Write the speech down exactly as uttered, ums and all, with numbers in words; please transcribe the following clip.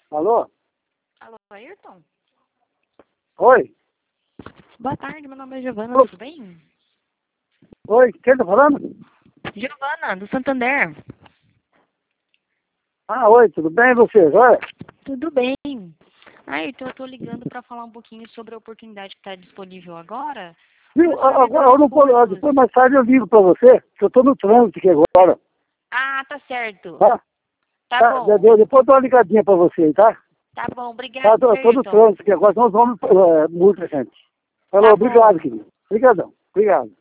Alô? Alô, Ayrton? Oi? Boa tarde, meu nome é Giovana, Ô. tudo bem? Oi, quem tá falando? Giovana, do Santander. Ah, oi, tudo bem você? Oi? Tudo bem. Ayrton, eu tô ligando para falar um pouquinho sobre a oportunidade que está disponível agora. Viu, Para a- saber agora eu dois não posso, ah, cursos. depois mais tarde eu ligo pra você, que eu tô no trânsito aqui agora, Ah, tá certo. tá? Tá Tá, de- bom. de- depois eu dou uma ligadinha pra você aí, tá? Tá bom, Tá, obrigado, tô, tô no Ayrton. trânsito aqui agora, nós vamos, é, multa, gente. Tá Falou, obrigado, bom. querido. Obrigadão, obrigado.